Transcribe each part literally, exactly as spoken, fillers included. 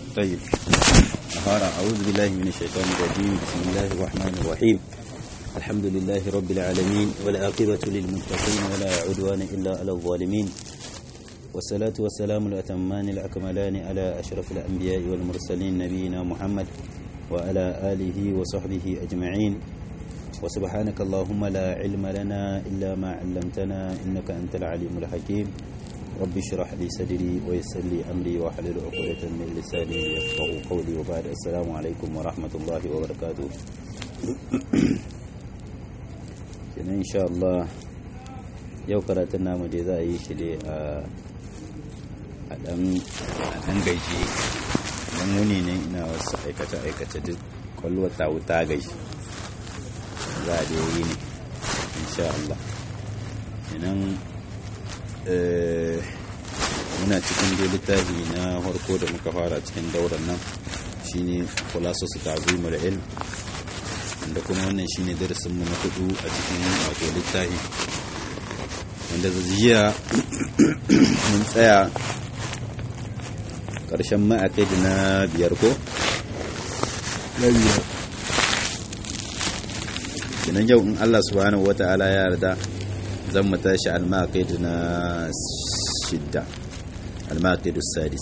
طيب أهارا أعوذ بالله من الشيطان الرجيم بسم الله الرحمن الرحيم الحمد لله رب العالمين والعاقبة للمتقين ولا عدوان إلا على الظالمين والصلاة والسلام الأتمان الأكملان على أشرف الأنبياء والمرسلين نبينا محمد وعلى آله وصحبه أجمعين وسبحانك اللهم لا علم لنا إلا ما علمتنا إنك أنت العليم الحكيم رب اشرح لي صدري ويسر لي أمري واحلل عقدة من لساني يفقهوا قولي وبعد السلام عليكم ورحمة الله وبركاته إن شاء الله yau karatun namu dai za a yi shi dai a ɗan gaji don wuni ne ina wasu aikace-aikace duk kwallo ta wuta gaji za a dai yi ne insha Allah inan muna cikin dai littafi na harko da muka fara cikin dauran nan shine khulasu su ta'zimul ilm wanda kuma wannan shine darasinmu na hudu a cikin wato littafi wanda jiya mun tsaya ƙarshen ma'aƙid na biyar ko? na biyar kinan yau in Allah subhanahu wa ta'ala ya yarda zan mu tashi al-ma'aƙid na shidda al-ma'aƙid sadis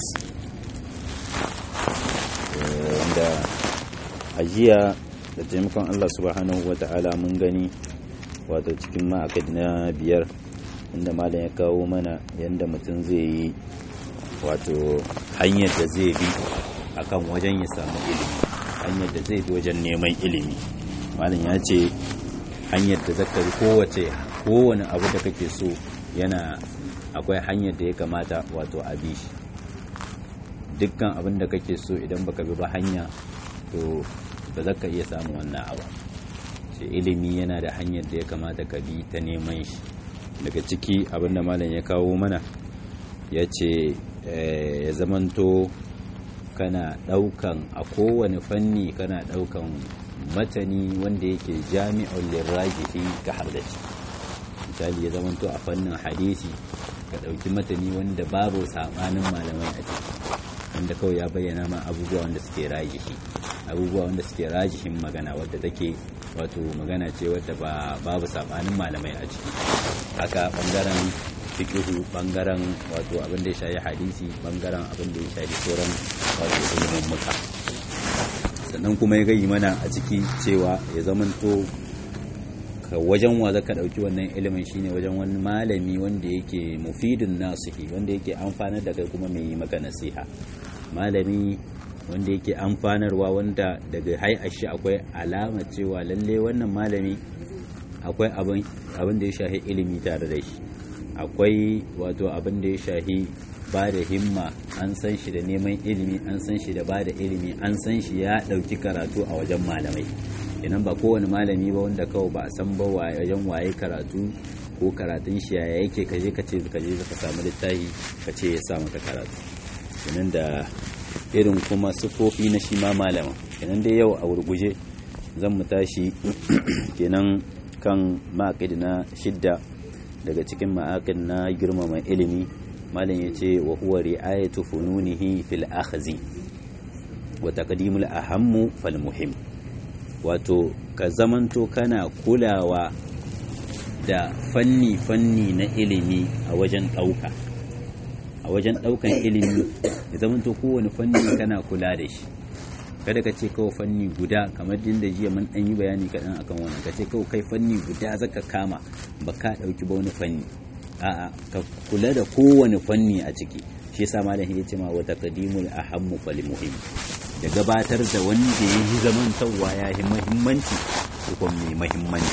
wanda a jiya da taimakon Allah subhanahu wa ta'ala mun gani wato cikin ma'aƙid na biyar inda malam ya kawo mana yadda mutum zai yi wato hanyar da zai bi akan wajen ya samu ilimi hanyar da zai bi wajen neman ilimi malam ya ce hanyar da zaka bi kowace kowane abu da kake so yana akwai hanyar da ya kamata wato a bi shi dukkan abin da kake so idan baka bi ba hanya to ba za ka iya samun wannan abu sai ilimi yana da hanyar da ya kamata ka bi ta neman shi daga ciki abinda malam ya kawo mana ya ce ya zamanto kana daukan a kowane fanni kana daukan matani wanda yake jami'ul lirajihi ka hardace misali ya zamanto a fannin hadisi ka dauki matani wanda babu sabanin malamai a ciki wanda kawai ya bayyana ma abubuwa wanda suke rajihi abubuwa wanda suke rajihin magana wadda take wato magana ce wadda ba babu sabanin malamai a ciki haka bangaren fiqhu bangaren wato abin da ya shafi hadisi bangaren abin da ya shafi sauran wato ilimin muka sannan kuma ya gayi mana a ciki cewa ya zamanto ka wajen wa zaka dauki wannan ilimin shine wajen wani malami wanda yake mufidun nasihi wanda yake amfanar da kai kuma mai yi maka nasiha malami wanda yake amfanarwa wanda daga hay'ar shi akwai alama cewa lalle wannan malami akwai abin abin da ya shahi ilimi tare da shi akwai wato abin da ya shahi ba da himma an san shi da neman ilimi an san shi da ba da ilimi an san shi ya dauki karatu a wajen malamai idan ba kowane malami ba wanda kawai ba a san ba wajen waye karatu ko karatun shi ya yake kaje kace kaje ka samu littafi kace ya sa maka karatu idan da irin kuma sufofi na shi ma malama kenan dai yau a gurguje zan mu tashi kenan kan ma'aqid na shidda daga cikin ma'aqid na girmama ilimi malam yace wa huwa ri'ayatu fununihi fil akhzi wa taqdimul ahammu fal muhim wato ka zamanto kana kulawa da fanni fanni na ilimi a wajen dauka a wajen daukan ilimi ya zama to kowane fanni kana kula da shi kada ka ce kawai fanni guda kamar da jiya mun dan yi bayani kaɗan akan wannan ka ce kawai kai fanni guda zaka kama ba ka dauki ba wani fanni a'a ka kula da kowane fanni a ciki shi yasa malam ya ce ma wa taqdimul ahammu fal muhim da gabatar da wanda ya yi zaman tawwa ya yi muhimmanci ko mai muhimmanci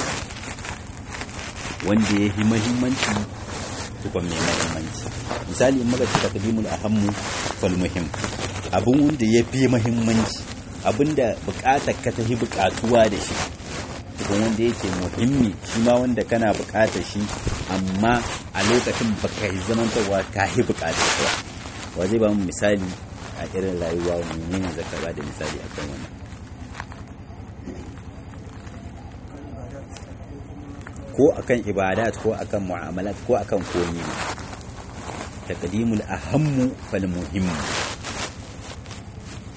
wanda ya yi muhimmanci tukon mai mahimmanci misali in maka cika taqdimul ahammu fal muhim abun wanda ya fi mahimmanci abinda bukatar ka ta yi bukatuwa da shi tukun wanda yake muhimmi shi ma wanda kana bukatar shi amma a lokacin baka yi zamantarwa ka yi bukatar ka waje ba mu misali a irin rayuwa wani ne zaka ba da misali akan wannan ko akan ibadat ko akan mu'amalat ko akan komi taqdimul ahammu fal muhim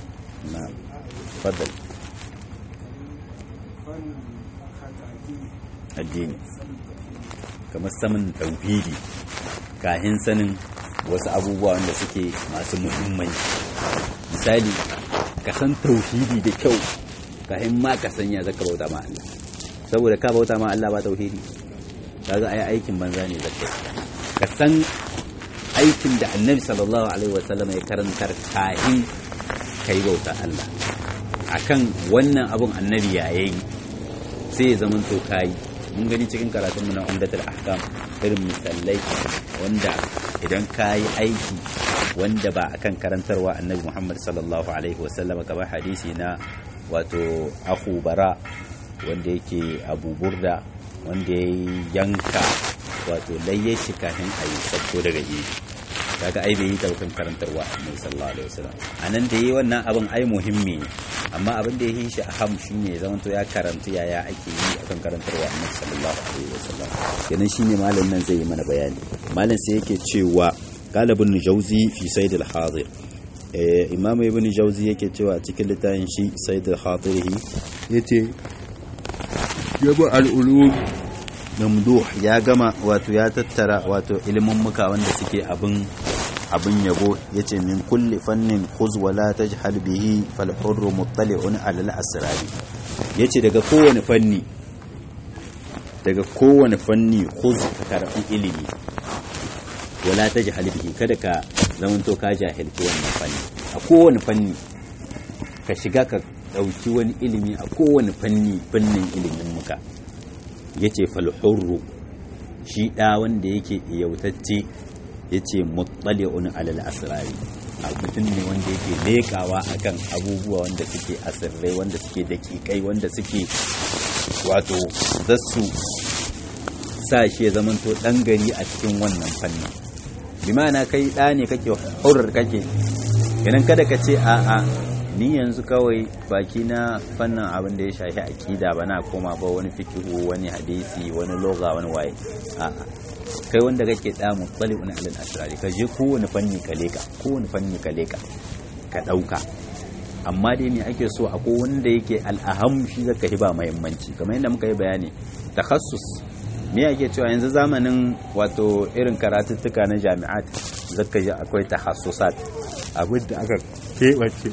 na faddal addini kamar saman tauhidi kahin sanin wasu abubuwa wanda suke masu muhimmanci. Misali ka san tauhidi da kyau kahin ma ka sanya zaka bauta ma Allah, saboda ka bauta ma Allah ba tauhidi kaga ai aikin banza ne zaka. Ka san aikin da Annabi sallallahu alaihi wasallam ya karantar kahin kai bauta Allah, akan wannan abun Annabi ya yi sai ya zama to kai. Mun gani cikin karatun mu na Umdatul Ahkam irin misalai wanda idan kayi aiki wanda ba akan karantarwa Annabi Muhammad sallallahu alaihi wasallam, kamar hadisi na wato Abu Bara wanda yake Abu Burda wanda ya yanka wato layye shi kafin a yi sabko daga yi, kaga ai bai yi daukan karantarwa Annabi sallallahu alaihi wasallam. Anan da yi wannan abin ai muhimmi ne, amma abin da ya yi shi aham shine ya zama to ya karanta yaya ake yi akan karantarwa Annabi sallallahu alaihi wasallam. Kenan shine malamin nan zai yi mana bayani. Malam sai yake cewa qala ibn Jawzi fi Sayd al-Hadir, eh Imam ibn Jawzi yake cewa cikin littafin shi Sayd al-Hadirihi yace yaba al-ulum mamduh, ya gama wato ya tattara wato ilimin muka wanda suke abin abin yabo. yace min kulli fannin khuz wala tajhal bihi fal hurru muttali'un ala al-asrar. yace daga kowane fanni daga kowane fanni khuz karɓi ilimi wala tajhal bihi, kada ka zamanto ka jahilci wannan fanni. A kowane fanni ka shiga ka dauki wani ilimi, a kowane fanni fannin ilimin muka. yace fal hurru, shi da wanda yake yautacce yace muttali'un alal asrari, a mutum ne wanda yake lekawa akan abubuwa wanda suke asirrai, wanda suke dakikai, wanda suke wato zasu sa shi ya zamanto dan gari a cikin wannan fanni. bi ma'ana kai da ne kake hurr kake, idan kada ka ce a'a ni yanzu kawai baki na fannin abin da ya shafi akida ba na koma ba wani fikihu, wani hadisi, wani lugha, wani waye. a'a kai wanda kake da mutsali'un alal asrari, ka je kowane fanni ka leka, kowane fanni ka leka ka dauka. amma dai me ake so, akwai wanda yake al'aham shi zaka hiba muhimmanci, kamar yadda muka yi bayani takhassus. me ake cewa yanzu zamanin wato irin karatuttuka na jami'at zaka ji akwai tahassusat, abin da aka kewace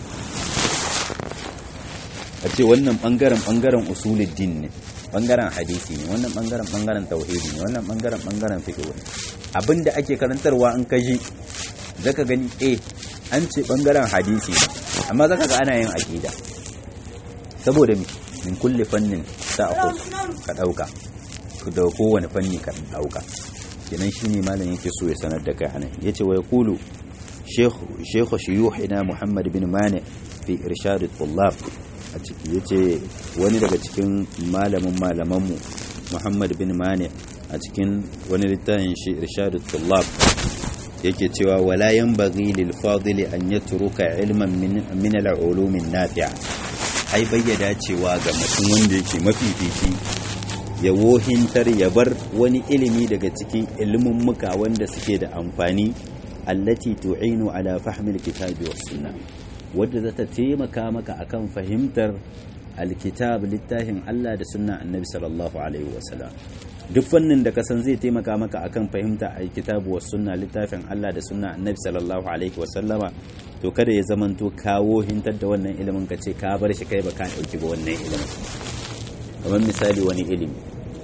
a ce wannan bangaren bangaren usuluddin ne, bangaren hadisi ne, wannan bangaren bangaren tauhidi ne, wannan bangaren bangaren fiqh ne. Abinda ake karantarwa in ka ji zaka gani eh an ce bangaren hadisi ne, amma zaka ga ana yin aqida. saboda min kulli fannin ta'khud ka dauka, da kowane fanni ka dauka. kenan shine malam yake so ya sanar da kai anan. yace wa yaqulu shaykh shaykh shuyuhina Muhammad bin Mani fi irshad at-tullab, a ciki yace wani daga cikin malamin malamanmu Muhammad bin Mani a cikin wani littafin shi irshad at-tullab yake cewa wala yanbaghi lil fadil an yatruka ilman min min al-ulum an-nafi'a, ai bayyada cewa ga mutum wanda yake mafifici ya wohintar ya bar wani ilimi daga cikin ilimin muka wanda suke da amfani, allati tu'inu ala fahmi al-kitabi was sunnah, wadda za ta taimaka maka akan fahimtar alkitab, littafin Allah da sunna annabi sallallahu alaihi wasallam. duk fannin da kasan zai taimaka maka akan fahimta alkitab was sunna, littafin Allah da sunna annabi sallallahu alaihi wasallama, to kada ya zamanto kawo hintar da wannan ilimin ka ce ka bar shi kai ba ka dauki ba wannan ilimin. kamar misali wani ilimi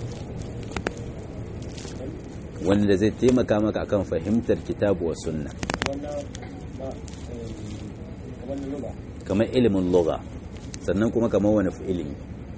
wanda zai taimaka maka akan fahimtar kitabu was sunna, kamar ilimin lugha, sannan kuma kamar wani ilimi,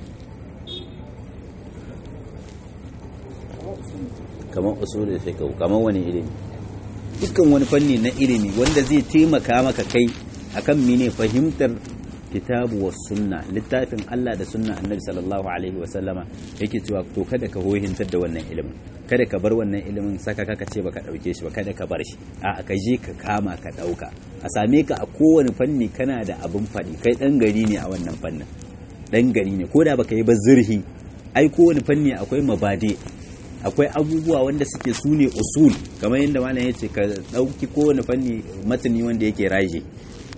kamar usulul fiqh, kamar wani ilimi, dukkan wani fanni na ilimi wanda zai taimaka maka kai akan mene fahimtar kitabu was sunna, littafin Allah da sunna annabi sallallahu alaihi wa sallama. yake cewa to kada ka hohintar da wannan ilimin, kada ka bar wannan ilimin saka kaka ce baka dauke shi ba, kada ka bar shi, a ka je ka kama ka dauka. a same ka a kowane fanni kana da abin fadi, kai dan gari ne a wannan fannin, dan gari ne koda baka yi ba zurhi. ai kowane fanni akwai mabadi, akwai abubuwa wanda suke sune usul, kamar yadda malam yace ka dauki kowane fanni matani wanda yake raji,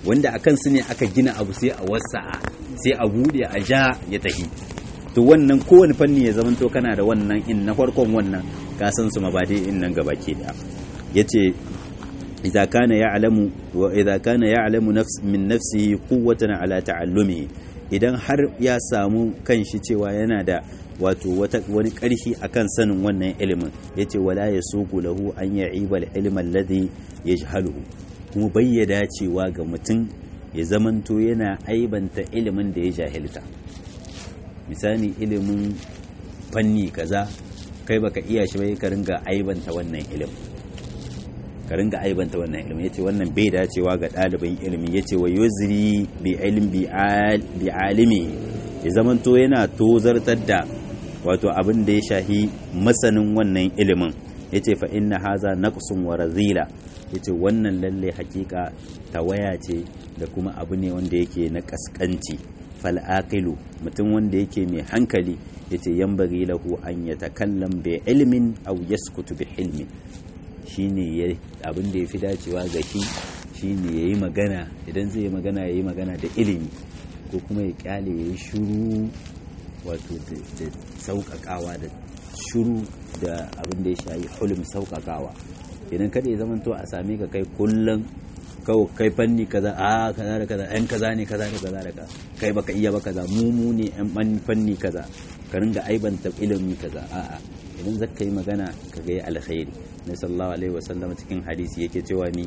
wanda akan su ne aka gina abu sai a wasa'a sai a bude a ja ya tahi to wannan kowane fanni ya zamanto kana da wannan in na farkon wannan ka san su mabadi in nan gabaki da yace idza kana ya'lamu wa idza kana ya'lamu nafs min nafsihi quwwatan ala ta'allumihi idan har ya samu kanshi cewa yana da wato wani ƙarfi akan sanin wannan ilimin yace wala yasuqu lahu an ya'iba al-ilma alladhi yajhaluhu kuma bayyada cewa ga mutum ya zamanto yana aibanta ilimin da ya jahilta misali ilimin fanni kaza kai baka iya shi bai ka ringa aibanta wannan ilimin ka ringa aibanta wannan ilimin yace wannan bai dacewa ga ɗalibin ilimi yace wa yuzri bi ilmi bi alimi ya zamanto yana tozartar da wato abin da ya shahi masanin wannan ilimin yace fa inna haza naqsun wa razila yace wannan lalle hakika tawaya ce da kuma abu ne wanda yake na kaskanci fal aqilu mutum wanda yake mai hankali yace yambari lahu an yatakallam bi ilmin aw yaskutu bi hilmin shine abin da yafi dacewa ga shi shine yayi magana idan zai yi magana yayi magana da ilimi ko kuma ya kyale yayi shiru wato da sauƙaƙawa da shiru da abin da ya shayi hulum sauƙaƙawa idan kada ya zamanto a same ka kai kullum kawai kai fanni kaza a kaza da kaza ɗan kaza ne kaza da kaza da kaza kai baka iya ba kaza mu mu ne ɗan fanni kaza ka ringa aibanta ilimi kaza a'a idan zaka yi magana ka ga alkhairi na sallallahu alaihi wasallam cikin hadisi yake cewa ni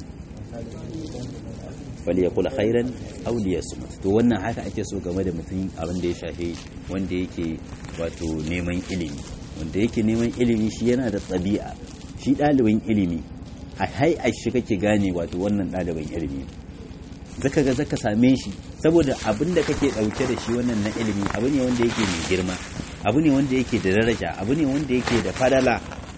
falyakul khairan aw liyasmut to wannan haka ake so game da mutum abin da ya shafe wanda yake wato neman ilimi wanda yake neman ilimi shi yana da tsabi'a shi ɗalibin ilimi a hai shi kake gane wato wannan ɗalibin ilimi zaka ga zaka same shi saboda abin da kake ɗauke da shi wannan na ilimi abu ne wanda yake mai girma abu ne wanda yake da daraja abu ne wanda yake da fadala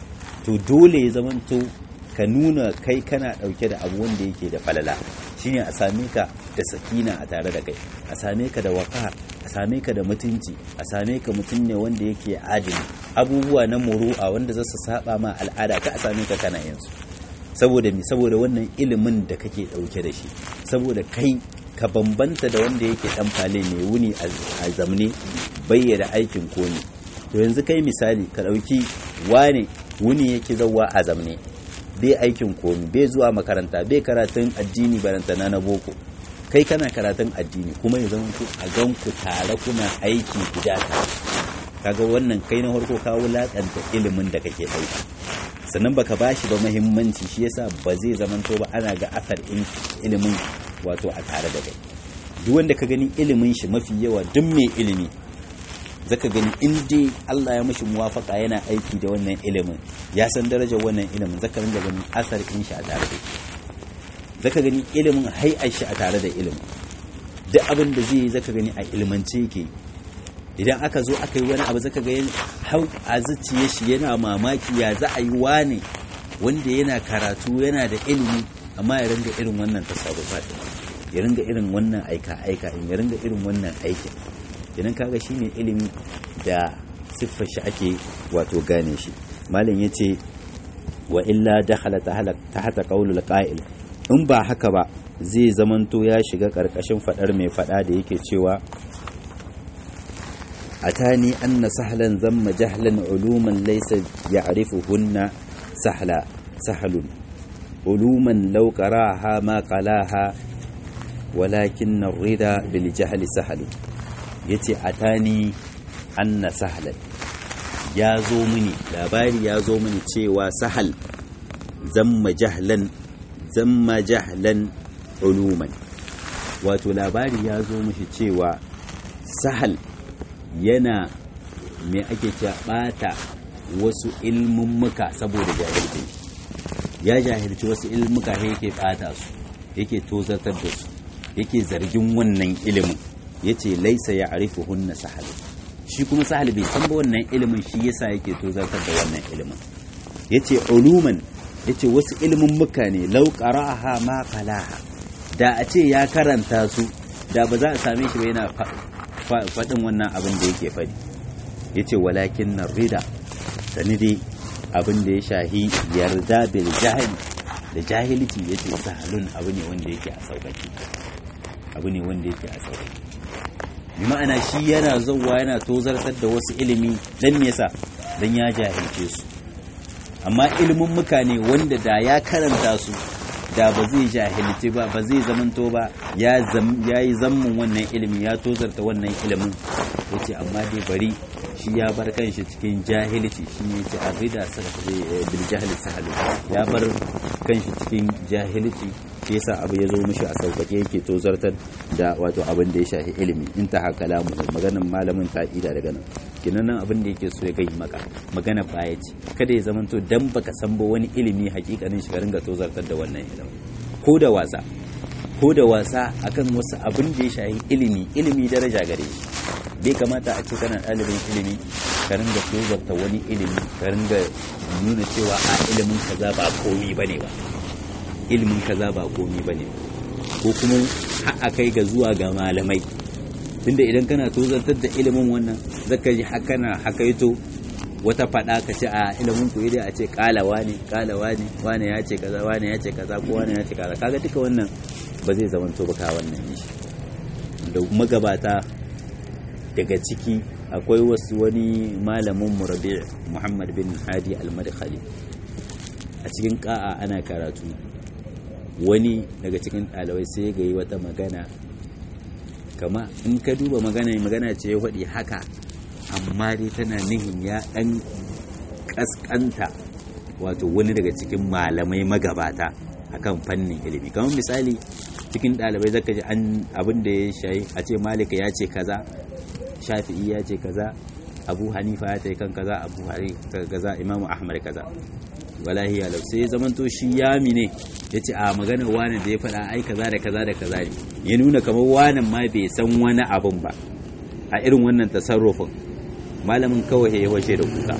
to dole ya zamanto ka nuna kai kana ɗauke da abu wanda yake da falala shine a same ka da sakina a tare da kai a same ka da waka a same ka da mutunci a same ka mutum ne wanda yake adili abubuwa na muru'a wanda za su saba ma al'ada ka a same ka kana yin su saboda mi saboda wannan ilimin da kake dauke da shi saboda kai ka bambanta da wanda yake dan fale ne wuni a zamne bayyana aikin koni to yanzu kai misali ka dauki wane wuni yake zawwa a zamne bai aikin komi bai zuwa makaranta bai karatun addini barantana na boko kai kana karatun addini kuma ya zama ku a gan ku tare kuna aiki guda tare kaga wannan kai na farko ka wulakanta ilimin da kake dauka sannan baka bashi ba muhimmanci shi yasa ba zai zamanto ba ana ga asar ilimin wato a tare da kai duk wanda ka gani ilimin shi mafi yawa duk mai ilimi zaka gani in dai Allah ya mishi muwafaka yana aiki da wannan ilimin ya san darajar wannan ilimin zaka ringa ganin asar din shi a tare da shi zaka gani ilimin hai'ar shi a tare da ilimin duk abin da zai yi zaka gani a ilmance yake idan aka zo aka yi wani abu zaka ga hau a zuciya shi yana mamaki ya za a yi wane wanda yana karatu yana da ilimi amma ya ringa irin wannan tasarrufat ya ringa irin wannan aika aika ya ringa irin wannan aikin idan kaga shine ilimi da siffar shi ake wato gane shi malam yace wa illa dakhala tahta qawlul qa'il in ba haka ba zai zamanto ya shiga karkashin fadar mai fada da yake cewa atani anna sahlan zamma jahlan uluman laysa ya'rifuhunna sahla sahlun uluman law qaraha ma qalaha walakin ar-rida bil jahli sahlun yace atani anna sahlan ya zo mini labari ya zo mini cewa sahal zamma jahlan zamma jahlan uluman wato labari ya zo mishi cewa sahal yana me ake cewa bata wasu ilmummuka saboda jahilci ya jahilci wasu ilmuka yake bata su yake tozartar da su yake zargin wannan ilimin yace laisa ya'rifuhunna sahal shi kuma sahal bai san ba wannan ilimin shi yasa yake tozartar da wannan ilimin yace uluman yace wasu ilimin muka ne law qara'aha ma qalaha da a ce ya karanta su da ba za a same shi ba yana faɗin wannan abin da yake faɗi yace walakin narida sani dai abin da ya shahi yarda bil jahil da jahilci yace sahalun abu ne wanda yake a sauƙaƙe abu ne wanda yake a sauki bi ma'ana shi yana zauwa yana tozartar da wasu ilimi dan me yasa dan ya jahilce su amma ilimin muka ne wanda da ya karanta su da ba zai jahilci ba ba zai zamanto ba ya yi zammun wannan ilimi ya tozarta wannan ilimin yace amma dai bari shi ya bar kanshi cikin jahilci shi ne yace arida bil jahli sahlu ya bar kanshi cikin jahilci shi yasa abu ya zo mishi a sauƙaƙe yake tozartar da wato abin da ya shafi ilimi in ta haka lamu maganar malamin ta'ida daga nan kinan nan abin da yake so ya gai maka magana baya ce kada ya zamanto dan baka san ba wani ilimi hakikanin shi ka ringa tozartar da wannan ilimi ko da wasa ko da wasa akan wasu abin da ya shafi ilimi ilimi daraja gare shi bai kamata a ce kana ɗalibin ilimi ka ringa tozarta wani ilimi ka ringa nuna cewa a ilimin kaza ba komi bane ba ilimin kaza ba komi bane ko kuma har kai ga zuwa ga malamai tunda idan kana tozartar da ilimin wannan zaka ji hakana hakaito wata fada ka ce a ilimin ku idai a ce kalawa ne kalawa ne wane ya ce kaza wane ya ce kaza ko wane ya ce kaza kaga duka wannan ba zai zamanto ba ka wannan shi da magabata daga ciki akwai wasu wani malamin murabi' Muhammad bin Hadi al-Madkhali a cikin ka'a ana karatu wani daga cikin ɗalibai sai ga yi wata magana kama in ka duba magana magana ce ya faɗi haka amma dai tana nihin ya ɗan ƙasƙanta wato wani daga cikin malamai magabata akan fannin ilimi kamar misali cikin ɗalibai zaka ji an abin da ya shayi a ce malika ya ce kaza shafi'i ya ce kaza abu hanifa ya ce kan kaza abu hanifa kaza imamu ahmad kaza wallahi ya lau sai zamanto shi yami ne ya ce a magana wani da ya faɗa ai kaza da kaza da kaza ne ya nuna kamar wani ma bai san wani abun ba a irin wannan tasarrufin malamin kawai ya wace da kuka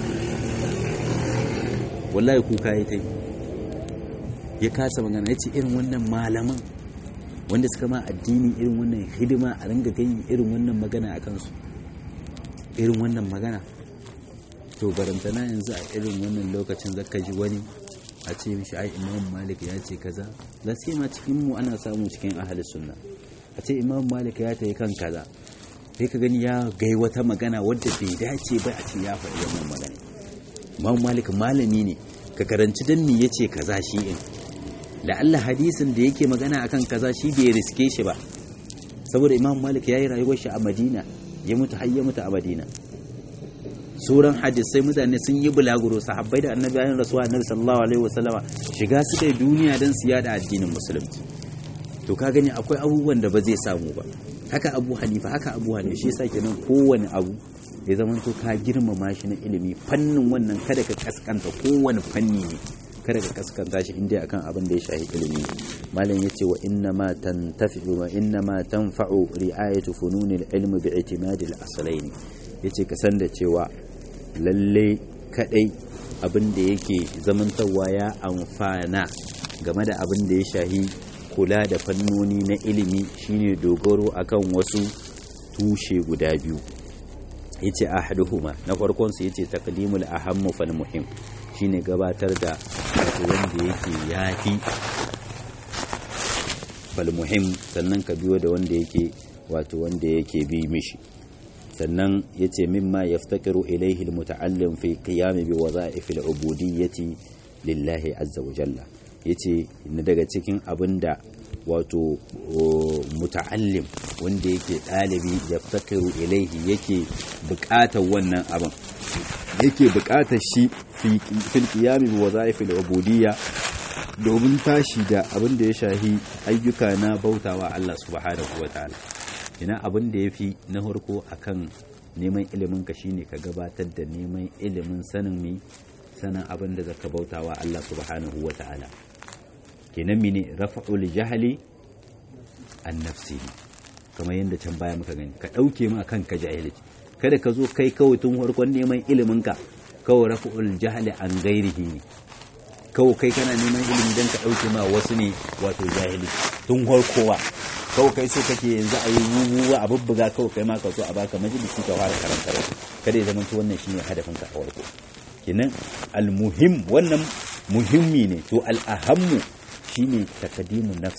wallahi kuka ya tai ya kasa magana ya ce irin wannan malaman wanda suka ma addini irin wannan hidima a ringa gani irin wannan magana a kansu irin wannan magana to barantana yanzu a irin wannan lokacin zaka ji wani a ce mishi ai imam malik ya ce kaza gaskiya ma cikin mu ana samu cikin ahli sunna a ce imam malik ya tayi kan kaza sai ka gani ya gai wata magana wadda bai dace ba a ce ya faɗi wannan magana imam malik malami ne ka karanci dan me yace kaza shi in da Allah hadisin da yake magana akan kaza shi bai riske shi ba saboda imam malik yayi rayuwar shi a Madina ya mutu har ya mutu a Madina sauran hadisai mutane sun yi bulaguro sahabbai da annabi ayin rasuwa annabi sallallahu alaihi wasallama shiga su kai duniya don su yada addinin musulunci to ka gani akwai abubuwan da ba zai samu ba haka Abu Hanifa haka Abu Hanifa shi yasa kenan kowane abu ya zama to ka girmama shi na ilimi fannin wannan kada ka kaskanta kowane fanni ne kada ka kaskanta shi inda akan abin da ya shahi ilimi malam yace wa inna ma tantafi'u wa inna ma tanfa'u ri'ayatu fununil ilmi bi'timadi al-aslayn yace ka san da cewa lalle kadai abin da yake zamantawa ya amfana game da abin da ya shahi kula da fannoni na ilimi shine dogaro akan wasu tushe guda biyu yace ahaduhuma na farkon su yace taqdimul ahammu fal muhim shine gabatar da wanda yake yafi fal muhim sannan ka biyo da wanda yake wato wanda yake bi mishi sannan yace mimma yaftakiru ilayhi almuta'allim fi qiyam bi wadha'if al'ubudiyyati lillahi azza wa jalla yace na daga cikin abinda wato muta'allim wanda yake dalibi yaftakiru ilayhi yake buƙatar wannan abin yake buƙatar shi fi fil qiyam bi wadha'if al'ubudiyya domin tashi da abin da ya shahi ayyuka na bautawa Allah subhanahu wa ta'ala ina abin da yafi na farko akan neman ilimin ka shine ka gabatar da neman ilimin sanin mi sanin abin da zaka bautawa Allah subhanahu wa ta'ala kenan mene rafa'ul jahli an nafsi kamar yanda can baya muka gani ka dauke ma kanka jahilci kada ka zo kai kawai tun farkon neman ilimin ka kawai rafa'ul jahli an gairihi ne kawai kai kana neman ilimi dan ka dauke ma wasu ne wato jahili tun farkowa kawai kai so kake yanzu a yi wuwa a bubbuga kawai kai ma ka so a baka majalisi ka fara karanta kada ya zama to wannan shine hadafin ka a farko kenan almuhim wannan muhimmi ne to al'ahammu shine takadimun nafs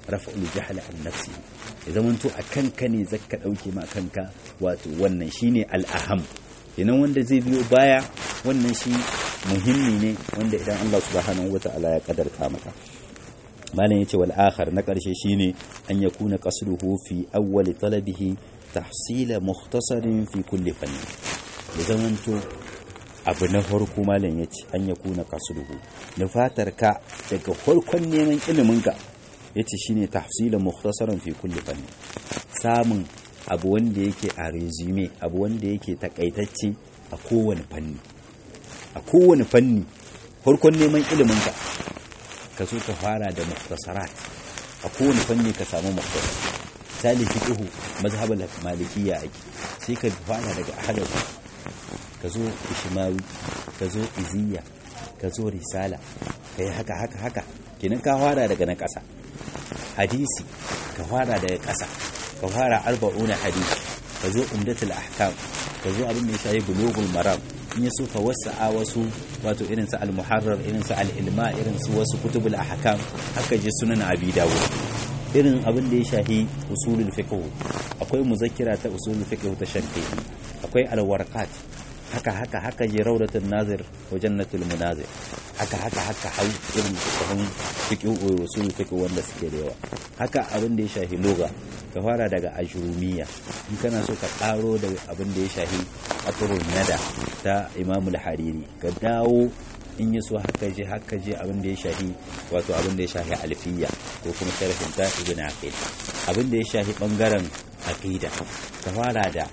rafa'ul jahl an nafsi ya zamanto a kanka ne zaka dauke ma kanka wato wannan shine al-aham kenan wanda zai biyo baya wannan shi muhimmi ne wanda idan Allah subhanahu wata'ala ya kadarta maka. malam yace wal akhar na karshe shine an yakuna qasduhu fi awwal talabihi tahsila mukhtasarin fi kulli fanni da zamanto abu na farko malam yace an yakuna qasduhu nufatar ka daga farkon neman ilimin ka yace shine tahsila mukhtasaran fi kulli fanni samun abu wanda yake a resume abu wanda yake takaitacce a kowane fanni a kowane fanni farkon neman ilimin ka ka so ka fara da mukhtasarat a kowane fanni ka samu mukhtasar misali fiqhu mazhabul malikiyya ake sai ka fara daga ahadith ka zo ishmawi ka zo iziyya ka zo risala kai haka haka haka kenan ka fara daga na ƙasa. Hadisi ka fara daga ƙasa ka fara arba'una hadisi ka zo umdatul ahkam ka zo abin da ya shafi bulughul maram in yaso ka wasa'a wasu wato irin su al-muharrar irin su al-ilma irin su wasu kutubul ahkam haka je sunan abi dawud irin abin da ya shafi usulul fiqh akwai muzakkira ta usulul fiqh ta shafi'i akwai al-warqat haka haka haka je rawdatul nazir wa jannatul munazir haka haka haka hau irin tsohon fiqh usulul fiqh wanda suke da yawa haka abin da ya shafi lugha ka fara daga ajrumiya in kana so ka karo da abin da ya shafi atrul nada ta Imam al-Hariri ka dawo in yaso haka je haka je abin da ya shafi wato abin da ya shafi alfiya ko kuma sharhin ta Ibn Aqil abin da ya shafi bangaren aqida ka fara da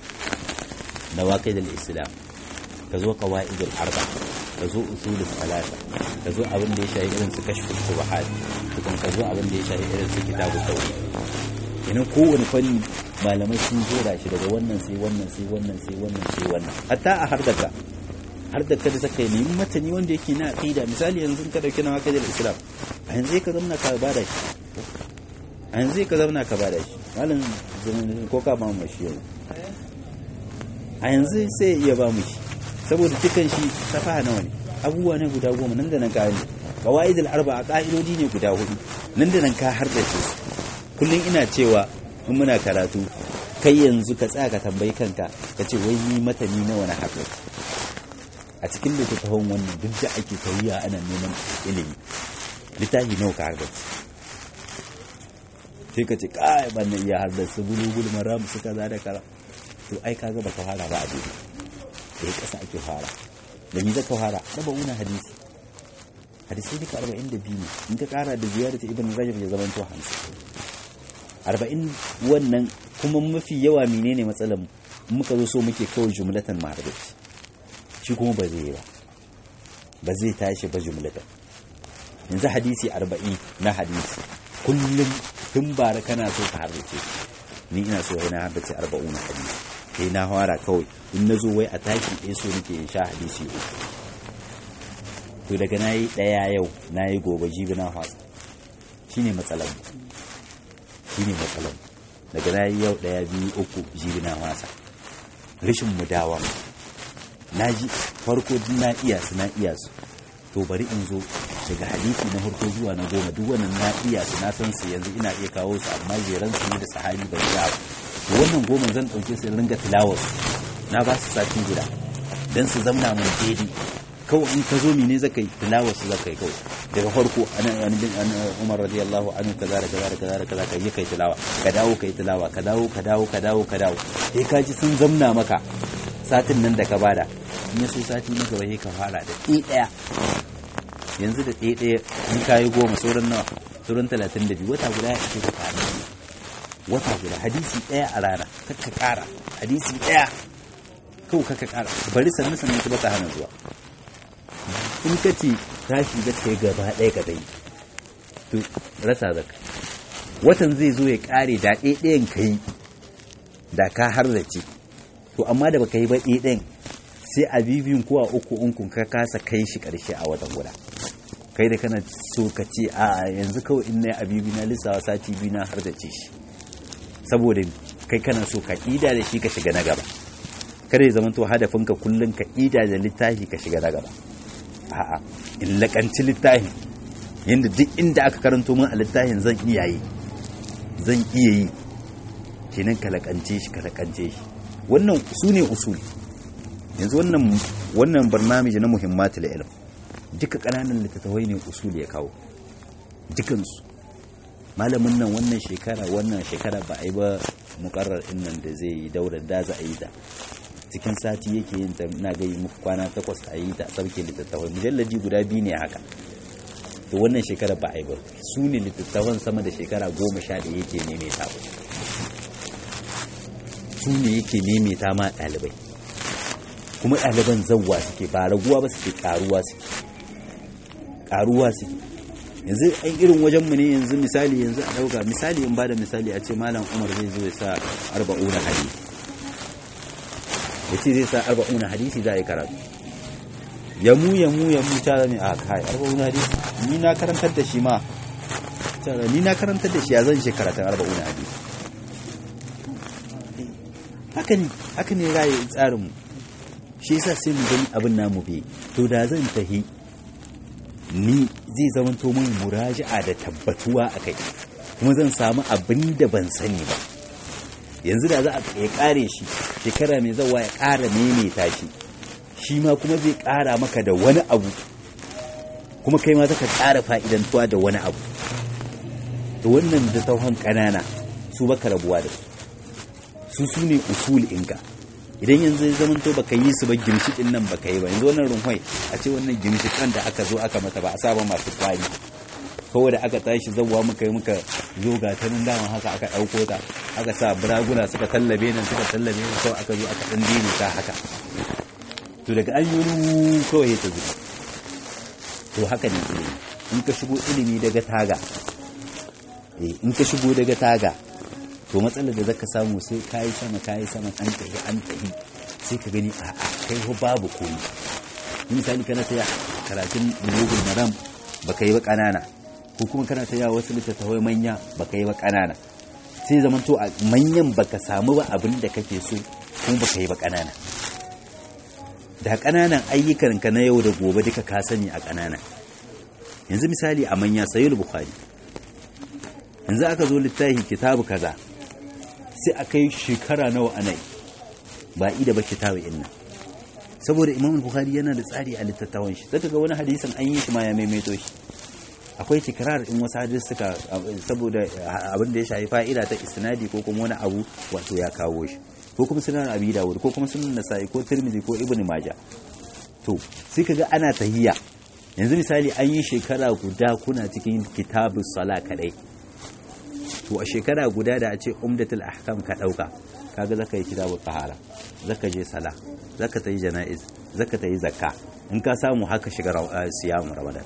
nawaqid al-islam ka zo qawaid al-arba ka zo usul al-thalatha ka zo abin da ya shafi irin su kashf al-shubuhat kuma ka zo abin da ya shafi irin su kitab at-tauhid ina kowane fanni malamai sun jera shi daga wannan sai wannan sai wannan sai wannan sai wannan hatta a har daga har da kada saka ne matani wanda yake na aqida misali yanzu ka dauki na wakil islam a yanzu ka zauna ka bada shi a yanzu ka zauna ka bada shi malam ko ka ba mu shi a yanzu sai iya ba mu shi saboda dukan shi safa nawa ne abubuwa ne guda goma nan da nan ka ne qawaidul arba'a ka'idodi ne guda hudu nan da nan ka har da su kullum ina cewa in muna karatu kai yanzu ka tsaya ka tambayi kanka ka ce wai ni matani nawa na haɗu a cikin littattafan wannan duk da ake tawiya ana neman ilimi littafi nawa ka haɗu sai ka ce kai ban na iya haɗu su bulugul maram su kaza da kara to ai kaga baka fara ba a dole sai kasa ake fara da ni zaka fara raba una hadisi hadisi duka arba'in da biyu ne in ka kara da ziyarar ibn rajab ya zama to hamsin arba'in wannan kuma mafi yawa menene matsalar muka zo so muke kawai jumlatan ma'arif shi kuma ba zai yi ba ba zai tashi ba jumlatan yanzu hadisi arba'in na hadisi kullum tun bara kana so ka harbace ni ina so ina harbace arba'un hadisi sai na fara kawai in nazo wai a tashi ɗaya so nake in sha hadisi uku to daga nayi ɗaya yau nayi gobe jibi na fasa shine matsalar shine matsalar daga nayi yau daya biyu uku jibi na wasa rashin mudawa naji farko din na iya su na iya su to bari in zo daga hadisi na farko zuwa na goma duk wannan na iya su na san su yanzu ina iya kawo su amma jeran su ne da sahabi bai iya to wannan goma zan dauke su ringa tilawar na ba su sati guda dan su zamna mun daidai kawai in ka zo mene zaka yi tilawar su zaka yi kawai daga farko ana Umar radiyallahu anhu kaza da kaza da kaza da kaza kai kai tilawa ka dawo kai tilawa ka dawo ka dawo ka dawo ka dawo sai ka ji sun zamna maka satin nan da ka bada in yaso sati na gaba sai ka fara da ɗi ɗaya yanzu da ɗi ɗaya in kayi goma sauran nawa sauran talatin da biyu wata guda ya ce ka fara wata guda hadisi ɗaya a rana kakka ƙara hadisi ɗaya kawai kakka ƙara bari sannan sannan ka bata hana zuwa in ka ce tashi da kai gaba ɗaya ka dai to rasa zaka watan zai zo ya ƙare da ɗaya ɗayan ka yi da ka har da ce to amma da baka yi ba ɗaya ɗayan sai a bibiyun ko a uku unkun ka kasa kai shi ƙarshe a watan guda kai da kana so ka ce a yanzu kawai in na yi abibi na lissawa sati biyu na har da ce shi saboda kai kana so ka ƙida da shi ka shiga na gaba kada ya zama to hadafinka kullum ka ƙida da littafi ka shiga na gaba a'a in lakanci littafin yanda duk inda aka karanto min a littafin zan iya yi zan iya yi, kenan kalakance shi kalakance shi. Wannan su ne usul. Yanzu wannan wannan barnamiji na muhimmatul ilm duka kananan littattafai ne usul ya kawo dukansu. Malamin nan wannan shekara wannan shekara ba a yi ba mukarrar din nan da zai yi daurar da za a yi ta cikin sati yake yin ta, ina ga muku kwana takwas a yi ta sauke littattafai mujalladi guda biyu ne haka. To wannan shekara ba a yi ba, su ne littattafan sama da shekara goma sha ɗaya yake neme ta ba, su ne yake neme ta ma ɗalibai, kuma ɗaliban zawwa suke ba raguwa ba suke ƙaruwa suke ƙaruwa suke. Yanzu an irin wajenmu ne yanzu misali yanzu a ɗauka misali in ba da misali a ce malam Umar zai zo ya sa arba'una hadisi, ya ce zai sa arba'una hadisi za a yi karatu, yamu yamu yamu ta zame a kai arba'una hadisi ni na karantar da shi ma ni na karantar da shi ya zan shi karatun arba'una hadisi. haka ne haka ne rayu tsarinmu, shi yasa sai mu gani abin namu bi. To da zan tahi ni zai zama to mun muraji'a da tabbatuwa akai, kuma zan samu abin da ban sani ba. Yanzu da za a kare shi shekara mai zawa ya ƙara maimaita shi, shi ma kuma zai ƙara maka da wani abu, kuma kai ma zaka ƙara fa'idantuwa da wani abu. To wannan da tauhan ƙanana su baka rabuwa da su, su su ne usul inka. Idan yanzu ya zama to baka yi su ba, ginshiƙin nan baka yi ba. Yanzu wannan runhwai a ce wannan ginshiƙan da aka zo aka mata ba a saba masu kwari, kawai da aka tashi zawwa muka yi muka zo ga ta nan daman haka aka ɗauko ta aka sa buraguna suka tallabe nan suka tallabe nan, kawai aka zo aka ɗan dini ta haka. To daga an yi kawai ta zuba. To haka ne ilimi. In ka shigo ilimi daga taga, eh in ka shigo daga taga, to matsalar da zaka samu sai kayi sama kayi sama an tafi an tafi sai ka gani a a kai ho babu koyi. Misali kana ta karatun bulugul maram baka yi ba kanana, ko kuma kana ta wasu littattafai manya baka yi ba kanana, sai zaman to a manyan baka samu ba abin da kake so, kuma baka yi ba kanana. Da kananan ayyukan ka na yau da gobe duka ka sani a kanana. Yanzu misali a manya sahih bukhari, yanzu aka zo littafi kitabu kaza sai aka yi shekara nawa anai ba ida ba kitabu inna, saboda Imam Bukhari yana da tsari a littattafan shi. Zaka ga wani hadisin an yi shi ma ya maimaito shi, akwai tikrar in wasu hadisi suka, saboda abin da ya shafi fa'ida ta isnadi ko kuma wani abu wato ya kawo shi, ko kuma sunan Abi Dawud ko kuma sunan Nasa'i ko Tirmidhi ko Ibn Majah. To sai kaga ana tahiyya. Yanzu misali an yi shekara guda kuna cikin kitabus sala kadai, to a shekara guda da a ce umdatul ahkam ka dauka, kaga zaka yi kitabul tahara, zaka je sala, zaka tayi janaiz, zaka tayi zakka, in ka samu haka shiga siyam ramadan.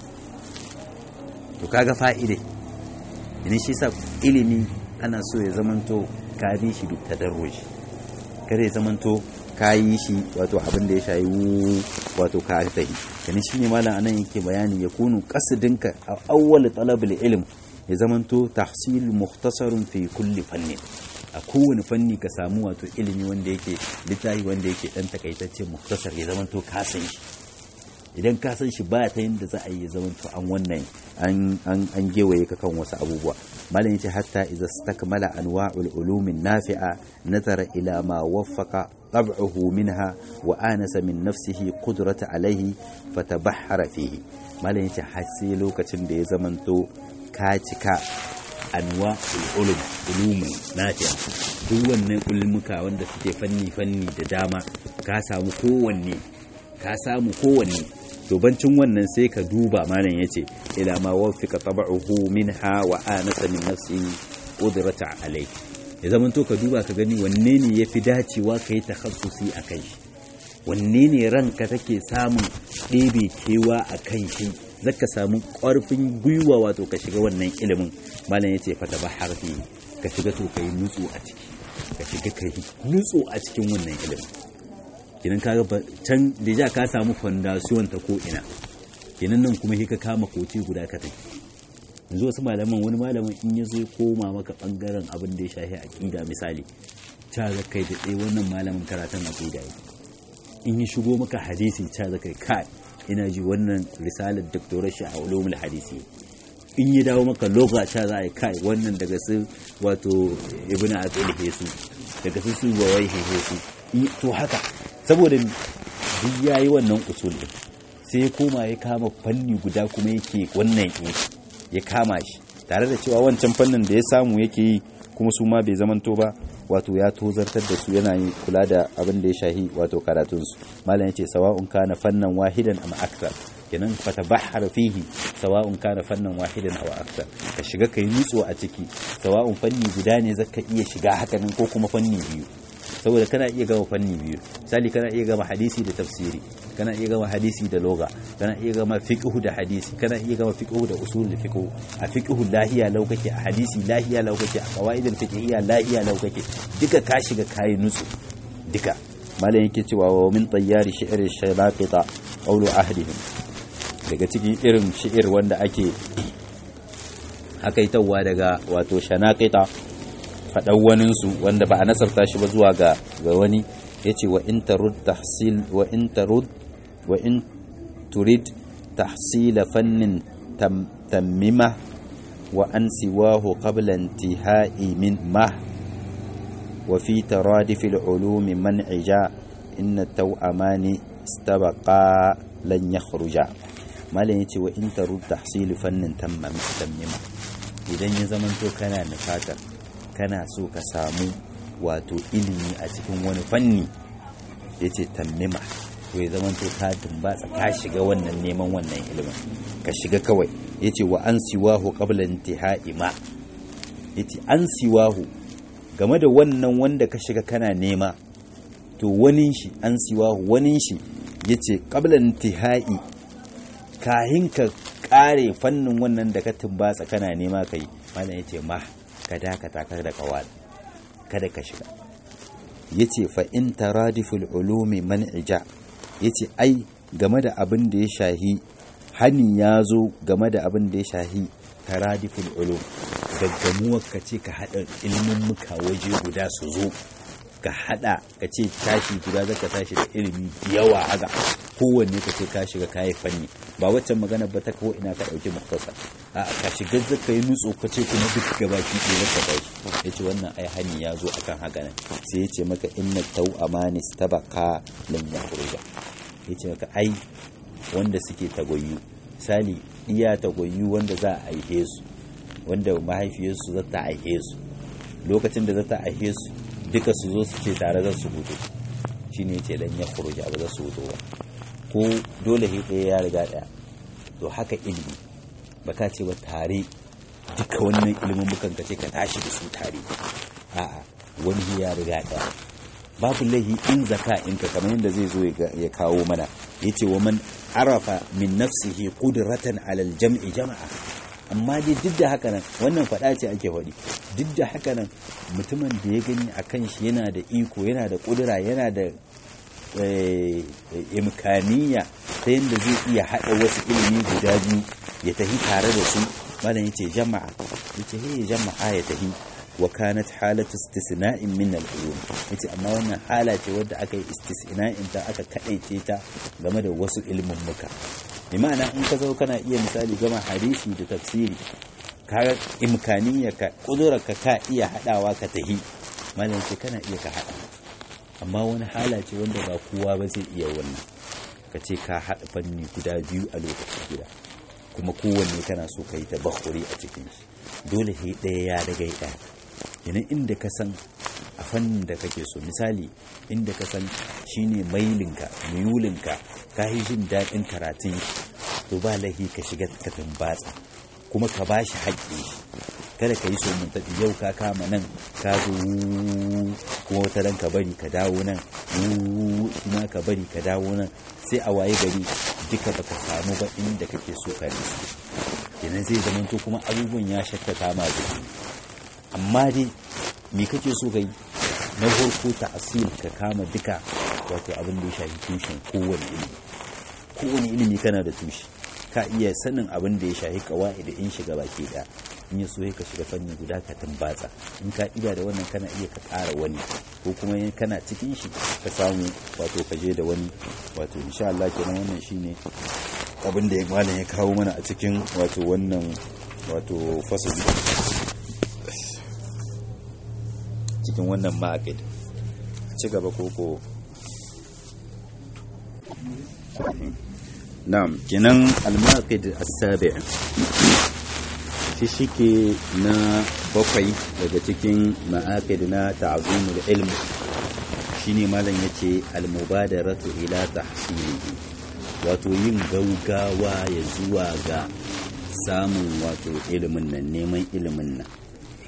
To kaga fa'ide ne, shi sa ilimi ana so ya zamanto ka bi shi duk tadarruji, kare zamanto ka yi shi wato abin da ya shayi wato ka tahi. yani shine malam anan yake bayani, ya kunu qasdinka awwal talabul ilm ya zamanto tahsil mukhtasarun fi kulli fannin, a kowane fanni ka samu wato ilimi wanda yake littafi wanda yake dan takaitacce mukhtasar, ya zamanto ka san shi. Idan ka san shi ba ta yanda za a yi ya zamanto an wannan an an an gewaye ka kan wasu abubuwa. malam yace hatta idza istakmala anwa'ul ulumin nafi'a nazara ila ma waffaqa tab'uhu minha wa anasa min nafsihi qudrata alayhi fatabahhara fihi. malam yace har sai lokacin da ya zamanto ka cika anwa'ul ulum ulumin nafi'a, duk wannan ulumuka wanda suke fanni fanni da dama ka samu kowanne ka samu kowanne to bancin wannan sai ka duba malam yace ila ma wafika tab'uhu minha wa anasa min nafsi qudrata alai, ya zaman to ka duba ka gani wanne ne yafi dacewa kai takhassusi akan shi, wanne ne ranka take samun ɗebe kewa akan shi, zaka samu ƙarfin gwiwa wato ka shiga wannan ilimin. malam yace fatabahhar fi, ka shiga to kai nutsu a ciki, ka shiga kai nutsu a cikin wannan ilimin. kinan kaga can da ja ka samu foundation ta ko ina, kinan nan kuma shi ka kama koci guda ka tafi. yanzu wasu malaman, wani malamin in ya zo ya koma maka bangaren abin da ya shafi aqida misali, ta za kai da tsaye wannan malamin karatun aqida yake. in ya shigo maka hadisi ta za kai kai ina ji wannan risalar doktorar shi a ulumul hadisi, in ya dawo maka loga cha za a yi kai wannan daga su wato ibn aqil hesu daga su su wai hesu to haka saboda duk yayi wannan usul din sai ya koma ya kama fanni guda kuma yake wannan ya kama shi tare da cewa wancan fannin da ya samu yake yi kuma su ma bai zamanto ba wato ya tozartar da su yana yi kula da abin da ya shahi wato karatunsu malam yace sawa'un kana fannan wahidan am akthar kenan fatabahhar fihi sawa'un kana fannan wahidan aw akthar ka shiga kai nutso a ciki sawa'un fanni guda ne zaka iya shiga hakanan ko kuma fanni biyu saboda kana iya gama fanni biyu misali kana iya gama hadisi da tafsiri kana iya gama hadisi da lugha kana iya gama fiqh da hadisi kana iya gama fiqh da usul fiqh a fiqh lahiya lau kake a hadisi lahiya lau kake a qawaid al-fiqhiyya lahiya lau kake duka ka shiga kai nutsu duka malam yake cewa wa min tayyari shi'r ash-shalaqita qawlu ahdihim daga cikin irin shi'ir wanda ake hakaitawa daga wato shanaqita faɗan waninsu wanda ba a nasarta shi ba zuwa ga wani ya ce wa in tarud tahsil wa in tarud wa in turid tahsila fannin tammima wa an siwahu qabla intihai min ma wa fi taradif al-ulum man ija inna tawamani istabaqa lan yakhruja malan yace wa in tarud tahsil fannin tammima idan ya zamanto kana nufatar kana so ka samu wato ilimi a cikin wani fanni yace tammima to ya zama to ka dumbatsa ka shiga wannan neman wannan ilimin ka shiga kawai yace wa an siwahu qabla intihai ma yace an siwahu game da wannan wanda ka shiga kana nema to wani shi an siwahu wani shi yace qabla intihai kahin ka kare fannin wannan da ka tumbatsa kana nema kai mallan yace ma ka dakata kada ka wala kada ka shiga yace fa in taradiful ulumi man'ija yace ai game da abin da ya shahi hani yazo game da abin da ya shahi taradiful ulum gaggamuwar ka ce ka hada ilimin muka waje guda su zo ka hada ka ce tashi guda zaka tashi da ilimi yawa haka kowanne ka ce ka shiga kai fanni ba waccan magana ba ta kawo ina ka dauki muktasa a ka shiga zaka yi nutso ka ce kuma duk gabaki ɗaya ka tashi yace wannan ai hani ya zo akan haka nan sai yace maka inna taw amani stabaka lan yakhruja yace maka ai wanda suke tagoyu misali iya tagoyu wanda za a aihe su wanda mahaifiyarsu za ta aihe su lokacin da za ta aihe su duka su zo su ce tare za su hudu shine yace lan yakhruja ba za su hudu ba ko dole he ɗaya ya riga ɗaya to haka ilimi baka ce ba tare duka wannan ilimin bukan ka ce ka tashi da su tare a'a wani ya riga ɗaya babu lahi in zaka in ka kamar yadda zai zo ya kawo mana yace wa man arafa min nafsihi qudratan ala al-jam'i jama'a amma dai duk da haka nan wannan fada ce ake faɗi duk da haka nan mutumin da ya gani akan shi yana da iko yana da kudura yana da imkaniya ta yadda zai iya haɗa wasu ilimi guda biyu ya tafi tare da su malam yace jama'a yace he jama'a ya tafi wa kanat halatu istisna'in min al-ulum yace amma wannan hala ce wadda aka yi istisna'in ta aka kadaice ta game da wasu ilimin muka bi ma'ana in ka zo kana iya misali gama hadisi da tafsiri ka imkaniya ka kudura ka ka iya hadawa ka tahi malam yace kana iya ka hada amma wani hala ce wanda ba kowa ba zai iya wannan ka ce ka haɗa fanni guda biyu a lokaci guda kuma kowanne kana so ka yi ta bakuri a cikin shi dole sai ɗaya ya daga ɗaya yana inda ka san a fannin da kake so misali inda ka san shine mailinka miyulinka ka yi jin daɗin karatun to ba lahi ka shiga ka tumbatsa kuma ka ba shi haƙƙi kada ka yi so mun tafi yau ka kama nan ka zo kuma wata ran ka bari ka dawo nan kuma ka bari ka dawo nan sai a waye gari duka baka samu ba inda kake so ka nisa kenan zai zama to kuma abubuwan ya shattata ma zuci amma dai me kake so ka yi na farko ta asil ka kama duka wato abin da ya shafi tushen kowane ilimi kowane ilimi kana da tushe ka iya sanin abin da ya shafi kawai da in shiga baki da in ya so ka shiga fanni guda ka tambatsa in ka ida da wannan kana iya ka ƙara wani ko kuma kana cikin shi ka samu wato ka je da wani wato insha Allah kenan wannan shine abin da malam ya kawo mana a cikin wato wannan wato fasali cikin wannan ma'aqid ci gaba koko na'am kenan al-ma'aqid as-sabi' shi shike na bakwai daga cikin ma'aqid na ta'zimul ilm shine malam yace al-mubadaratu ila tahsilihi wato yin gaugawa ya zuwa ga samun wato ilimin nan neman ilimin nan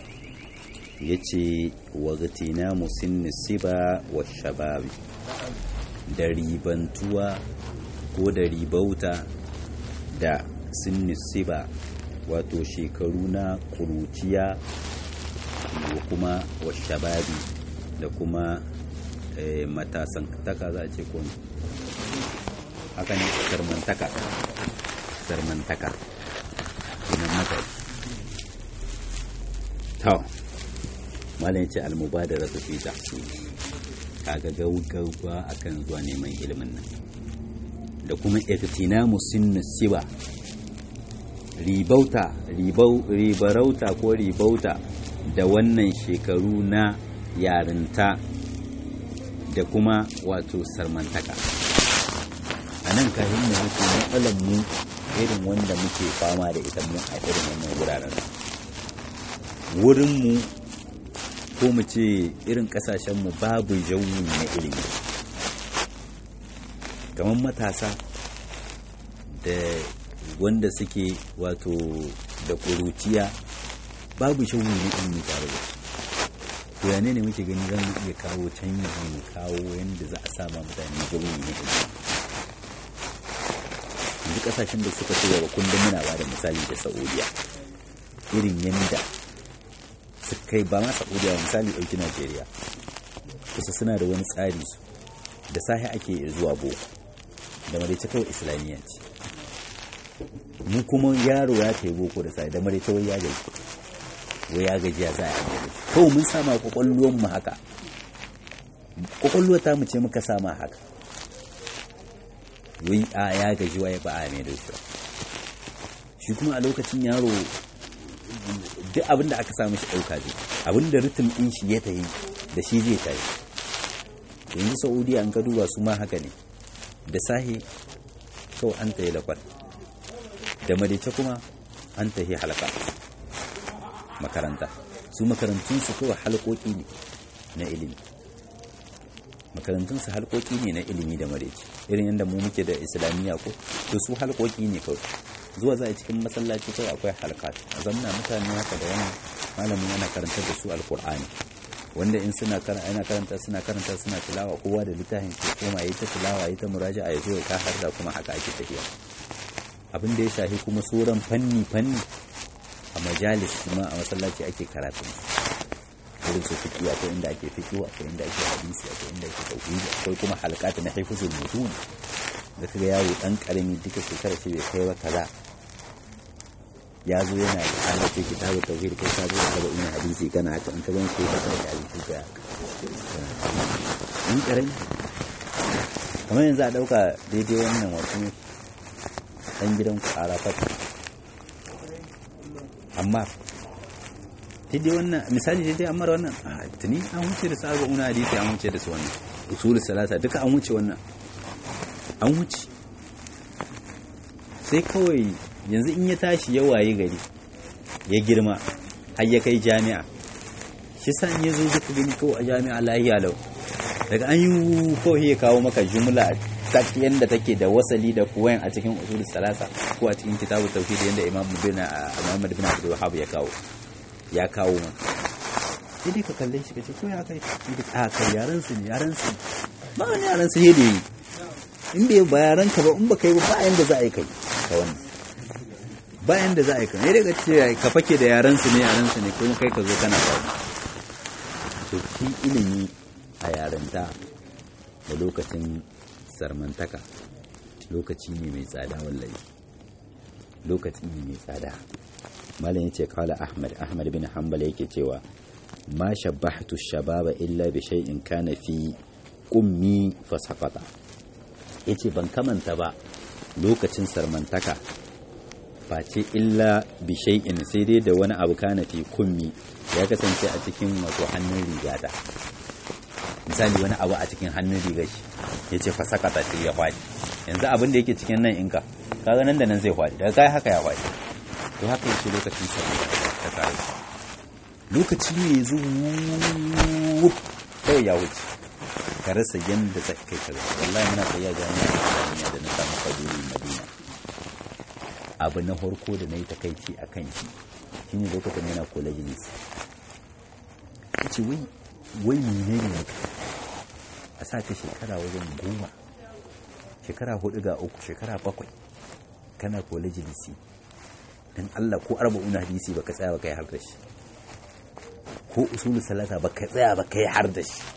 yace waqtina musinni siba wa shababi da ribantuwa ko da ribauta da sinni siba wato shekaru na kuruciya da kuma wa shababi da kuma matasan taka za a ce ko haka ne sarmantaka sarmantaka nan mata to malam yace al-mubadara fi tahsil kaga gaugawa akan zuwa neman ilimin nan da kuma iktinamu sinni siba ribauta ribau ribarauta ko ribauta da wannan shekaru na yarinta da kuma wato sarmantaka a nan kayan da muke matsalar mu irin wanda muke fama da ita mu a irin wannan wuraren wurin mu ko mu ce irin kasashen mu babu jawi na ilimi kamar matasa da wanda suke wato da kuruciya babu jawi na ilimi tare da to yane ne muke gani zan iya kawo canji mu kawo yanda za a sama mutane jawi na ilimi yanzu kasashen da suka ci gaba kullum muna ba da misali da Saudiya irin yanda suka kai ba ma Saudiya misali ɗauki Najeriya kusa suna da wani tsari su da sahi ake zuwa boko da maraice kawai islamiyya ce mu kuma yaro ya ta yi boko da sahi da maraice wai ya gaji wai ya gaji ya za a yi kawai mun sama kwakwalwar mu haka kwakwalwar ta mu ce muka sama haka wai a ya gaji waye ba a mai da shi shi kuma a lokacin yaro duk abinda aka samu shi ɗauka zai abinda ritim ɗin shi ya tayi da shi zai tayi yanzu Saudiya an ka duba su ma haka ne da sahi kawai an tayi lakwal da madace kuma an tayi halaka makaranta su makarantunsu kawai halkoki ne na ilimi makarantunsu halkoki ne na ilimi da mareci irin yadda mu muke da islamiyya ko to su halkoki ne kawai zuwa za a cikin masallaci kawai akwai halkat a zamna mutane haka da wani malamin yana karantar da su alkur'ani wanda in suna ana karanta suna karanta suna tilawa kowa da littafin ke koma yayi ta tilawa yayi ta muraja'a ya zo ya ka harda kuma haka ake tafiya abin da ya shafi kuma sauran fanni fanni a majalis kuma a masallaci ake karatu irin su fiqh akwai inda ake fiqh akwai inda ake hadisi akwai inda ake tauhid akwai kuma halqat na hifzul mutun da kaga yawo dan karami duka shekara ce bai kai ba kaza ya zo yana da halace kitabu tauhid kai ka zo da ina hadisi kana haka in ka gan shi ka kai hadisi ga in karami kamar yanzu a dauka daidai wannan wato dan gidan ku arafat amma dai wannan misali dai amma wannan tuni an wuce da sabu una hadisi an wuce da su wannan usul salasa duka an wuce wannan an wuce sai kawai yanzu in ya tashi ya waye gari ya girma har ya kai jami'a shi san ya zo duka gani kawai a jami'a lahiya lau daga an yi kawai ya kawo maka jumla ta yanda take da wasali da kuwayan a cikin usul salasa ko a cikin kitabu tauhid yanda imam bin Muhammad bin Abdul Wahhab ya kawo ya kawo mu sai dai ka kalle shi kace ko ya kai a kai yaran su ne yaran su ba wani yaran su yede in bai bayaran ka ba in ba kai ba bayan da za a yi kai ka wannan bayan da za a yi kai daga ce ka fake da yaran su ne yaran su ne kuma kai ka zo kana ba to shi ilimi a yaranta da lokacin sarmantaka lokaci ne mai tsada wallahi lokaci ne mai tsada malam yace kala ahmad ahmad bin hanbal yake cewa ma shabbahtu shababa illa bi shay'in kana fi qummi fasaqata yace ban kamanta ba lokacin sarmantaka face illa bi shay'in sai dai da wani abu kana fi kummi ya kasance a cikin wato hannun rigata misali wani abu a cikin hannun rigar shi yace fa sakata sai ya fadi yanzu abin da yake cikin nan inka kaga nan da nan zai fadi daga kai haka ya fadi to haka yake lokacin sarmantaka ta kai lokaci ne zuwa kai ya wuce ka rasa yanda zai kai ka wallahi muna kai ya jami'a da na samu kaduri Madina abu na farko da nayi takeici akan shi shine lokacin muna college ne kace wai wai menene ne a sa ka shekara wajen goma shekara hudu ga uku shekara bakwai kana college ne dan Allah ko arba'un hadisi baka tsaya baka yi har da shi ko usulul salata baka tsaya baka yi har da shi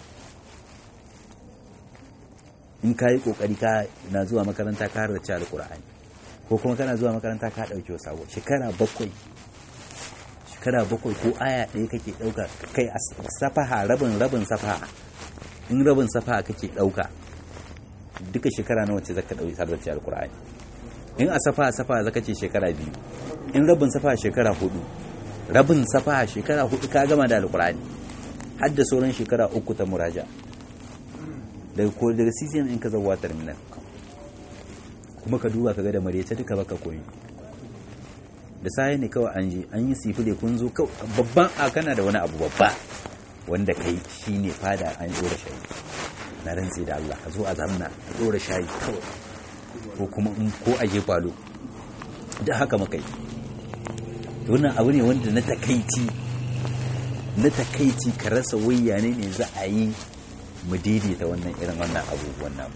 in kai kokari ka na zuwa makaranta ka har da alqur'ani ko kuma kana zuwa makaranta ka dauke sabo shekara bakwai shekara bakwai ko aya ɗaya kake dauka kai safaha rabin rabin safaha in rabin safaha kake dauka duka shekara nawa ce zaka dauki sarrafa alqur'ani in a safaha safaha zaka ce shekara biyu in rabin safaha shekara hudu rabin safaha shekara hudu ka gama da alqur'ani har da sauran shekara uku ta muraja daga ko daga season in ka zawa terminal kuma ka duba kaga da marece duka baka koyi da sai ne kawai an ji an yi sifile kun zo babban a kana da wani abu babba wanda kai shine fada an dora shayi na rantsi da Allah ka zo a zamna a dora shayi kawai ko kuma in ko a je falo da haka makai to wannan abu ne wanda na takeici na takeici ka rasa wayya ne ne za a yi mu daidaita wannan irin wannan abubuwan nan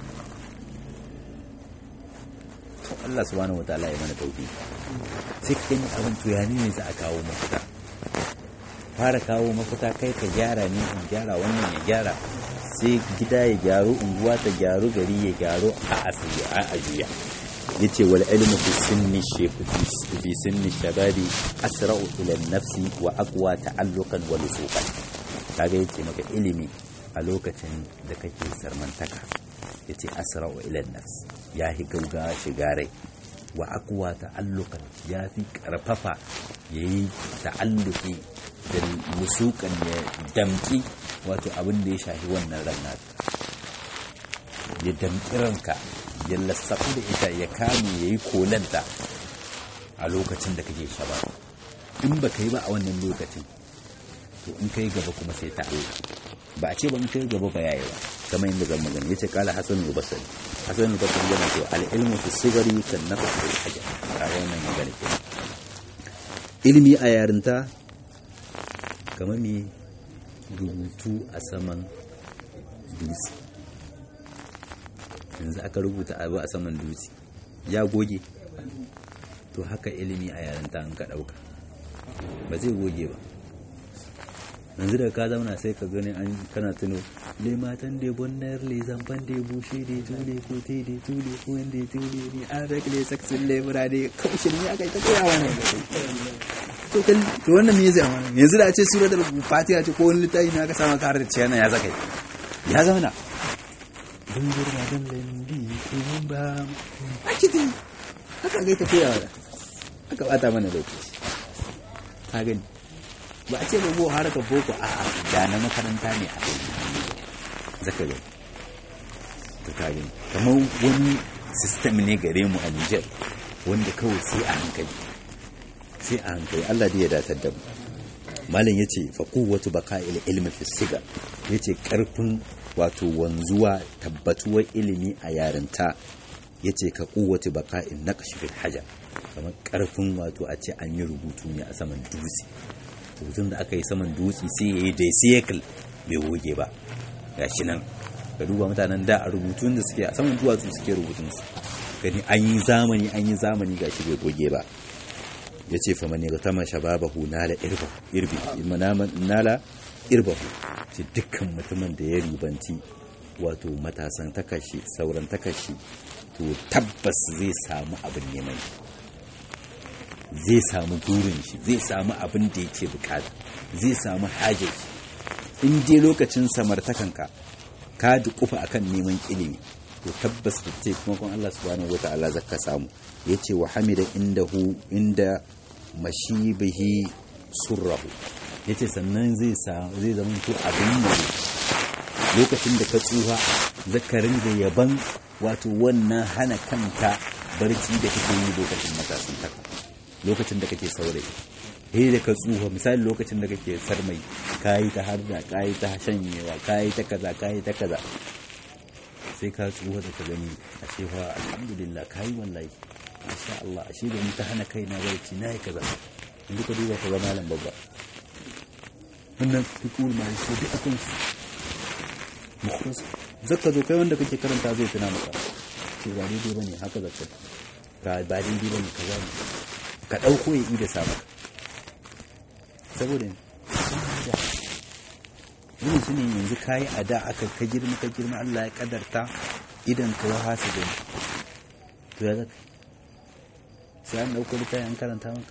to Allah subhanahu wataala ya mana tauhidi sai ka gani abin tuyani ne za a kawo mafita fara kawo mafita kai ka gyara ne in gyara wannan ya gyara sai gida ya gyaru unguwa ta gyaru gari ya gyaru a asiya a ajiya yace wal ilmu fi sinni shaykh fi sinni shababi asra'u ila an-nafsi wa aqwa ta'alluqan wa lusuqan kaga yace maka ilimi a lokacin da kake sarmantaka yace asra'u ila an-nafs yahi gauga shiga rai wa aqwa ta'alluqan yafi karfafa yayi ta'alluqi da lusuqan ya damki wato abin da ya shafi wannan ranar ya damki ranka ya lassafu da ita ya kame yayi kolanta a lokacin da kake shaba in baka yi ba a wannan lokacin to in kai gaba kuma sai ta Allah ba a ce ba in kai gaba ba yayi ba kamar yadda zan magana yace kala hasan al-basri hasan al-basri yana cewa al-ilmu fi sigari kan nafs fil hajar a wannan magana ke ilimi a yarinta kamar me rubutu a saman dutse yanzu aka rubuta abu a saman dutse ya goge to haka ilimi a yarinta an ka dauka ba zai goge ba yanzu da ka zauna sai ka gani an kana tuno le matan da bonnar le zamban da bushe da tule ko te da tule ko wanda ya tule ne an rake saksin lebura da kaushin ne aka yi ta koyawa ne to kan to wannan me zai amana yanzu da a ce suratul fatiha ce ko wani littafi ne aka samu ka har da ciyana ya zaka ya zauna don gurba don lambi ko ba akiti haka ga ta koyawa aka bata mana lokaci ka gani ba a ce ba go haraka boko a a da na makaranta ne a kai zaka ga to ka gani kamar wani system ne gare mu a Niger wanda kawai sai a hankali sai a hankali Allah da ya datar da mu malam yace fa quwwatu baqa'il ilmi fi siga yace karfin wato wanzuwa tabbatuwar ilimi a yarinta yace ka quwwatu baqa'in naqsh fil hajar kamar karfin wato a ce an yi rubutu ne a saman dutse rubutun da aka yi saman dutse sai yayi da cycle bai goge ba gashi nan ka duba mutanen da a rubutun da suke a saman duwatsu suke rubutun su gani an yi zamani an yi zamani gashi bai goge ba yace fa man yagtama shababahu nala irba irbi manaman nala irbahu ce dukkan mutumin da ya ribanci wato matasan takashi sauran takashi to tabbas zai samu abin neman zai samu burin shi zai samu abin da yake bukata zai samu hajar shi in dai lokacin samartakanka ka dukufa akan neman ilimi to tabbas da ce kuma kun Allah subhanahu wata'ala zaka samu. Yace wa hamida indahu inda mashibihi surrahu, yace sannan zai sa zai zama to abin ne lokacin da ka tsuha zakarin da yaban wato wannan hana kanka barci da kake yi lokacin matasin taka, lokacin da kake saurayi eh da ka tsuha misali lokacin da kake sarmai kayi ta harda kayi ta shanyewa kayi ta kaza kayi ta kaza sai ka tsuha da ka gani a cewa alhamdulillah kayi wallahi masha Allah ashe da ni ta hana kaina barci nayi kaza in duka duba ka ga malam babba wannan fikul mai so duk akan mukhlis zakka zo kai wanda kake karanta zai tuna maka ce ba daidai bane haka zakka ka ba daidai bane kaza ne ka dauko ya yi da sama saboda yin su ne yanzu kayi a da aka ka girma ka girma Allah ya kadarta idan ka ya hasa da to ya zaka sai an dauko littafin an karanta maka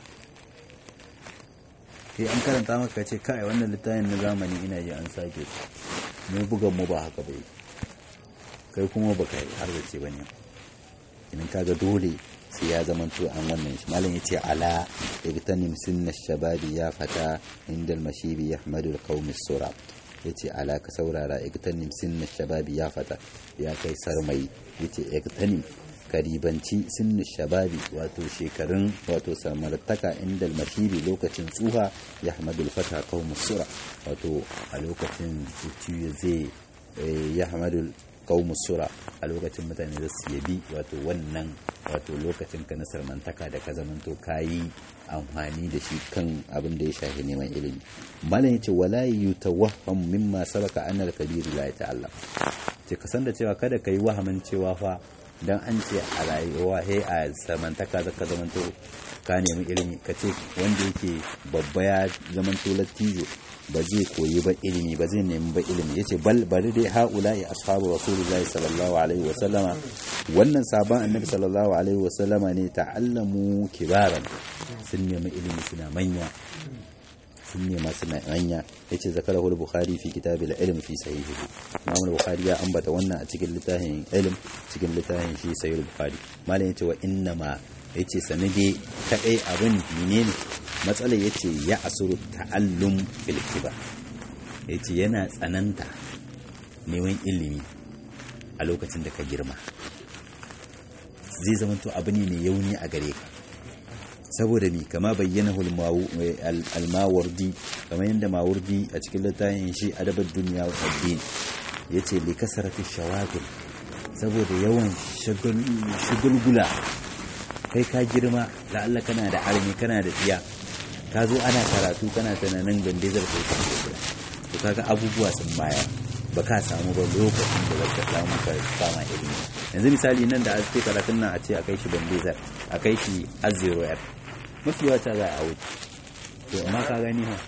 sai an karanta maka ce kai wannan littafin na zamani ina ji an sake mu bugan mu ba haka bai kai kuma baka har da ce bane idan kaga dole sai ya zama to an wannan shi malam yace ala igtanim sunna shababi ya fata indal mashibi yahmadu alqawm as-sura yace ala ka saurara igtanim sunna shababi ya fata ya kai sarmai yace igtanim karibanci sunna shababi wato shekarun wato samartaka indal mashibi lokacin tsuha yahmadu al-fata qawm as-sura wato a lokacin zuciya zai yahmadu qaumus sura a lokacin mutane da su yabi wato wannan wato lokacin ka na sarmantaka da ka zamanto kayi amfani da shi kan abin da ya shafi neman ilimi. Malam yace wala yutawahham mimma sabaka anna al-kabir la ta'alla, ce ka san da cewa kada kai wahamin cewa fa dan an ce a rayuwa he a sarmantaka zaka zamanto ka nemi ilimi ka ce wanda yake babba ya zamanto lattijo ba zai koyi ba ilimi ba zai nemi ba ilimi yace bal bari dai haula'i ashabu rasulullahi sallallahu alaihi wasallama wannan sabon annabi sallallahu alaihi wasallama ne ta'allamu kibaran sun nemi ilimi suna manya sun nema suna manya yace zakarahu al-bukhari fi kitab al-ilm fi sahihihi imam al-bukhari ya ambata wannan a cikin littafin ilm cikin littafin shi sahih al-bukhari malam yace wa innama yace sanade kadai abin menene matsalar yace ya asuru ta'allum bil kibar yace yana tsananta neman ilimi a lokacin da ka girma zai zama to abu ne mai yauni a gare ka saboda mi kama bayyana al-mawardi kamar yadda mawardi a cikin littafin shi adabar duniya wa addini yace li kasarati shawagil saboda yawan shagulgula kai ka girma la'alla kana da armi kana da tsiya ka zo ana karatu kana tunanin bandezar kai ka to kaga abubuwa sun baya ba ka samu ba lokacin da zaka samu ka kama ilimi yanzu misali nan da ake karatun nan a ce akai shi bandezar akai shi azero yar mafi wata za a wuce to amma ka gani ha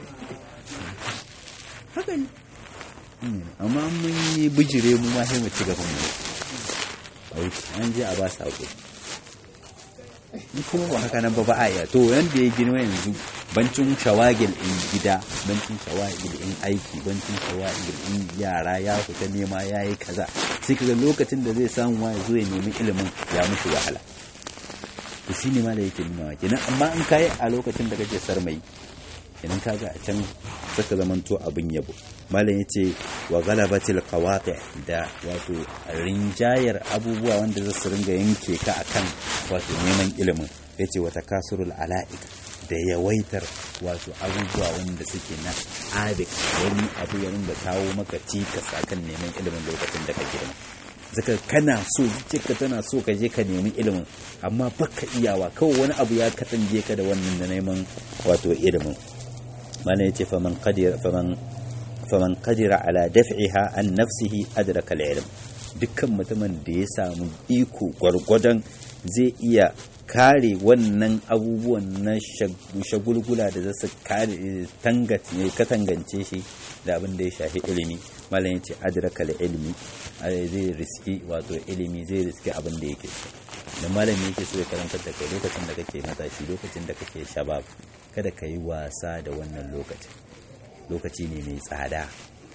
haka ne amma mun yi bijire mu ma sai mu ci gaban mu a wuce an je a ba su hakuri in kuma ba haka nan ba ba a iya to yanda ya girma yanzu bancin shawagil in gida bancin shawagil in aiki bancin shawagil in yara ya fita nema yayi kaza sai kaga lokacin da zai samu ya zo ya nemi ilimin ya mushi wahala to shine ma da yake nuna kenan amma in kai a lokacin da kake sarmai kenan kaga a can saka zamanto abin yabo malam yace wa galabatil qawati da wato rinjayar abubuwa wanda za su ringa yanke ka akan wato neman ilimin yace wa takasurul ala'ik da yawaitar wato abubuwa wanda suke na abik wani abu ya ringa kawo maka cikas akan neman ilimin lokacin da ka girma zaka kana so zuciyarka tana so ka je ka nemi ilimin amma baka iyawa kawai wani abu ya katange ka da wannan da neman wato ilimin mana yace faman qadira faman faman qadira ala daf'iha an nafsihi adraka al-ilm dukkan mutumin da ya samu iko gwargwadon zai iya kare wannan abubuwan na shagulgula da zasu kare tangace ka tangance shi da abin da ya shafi ilimi malam yace adraka al-ilmi zai riski wato ilimi zai riski abin da yake so da malami yake so ya karanta da kai lokacin da kake matashi lokacin da kake shabab kada ka yi wasa da wannan lokacin lokaci ne mai tsada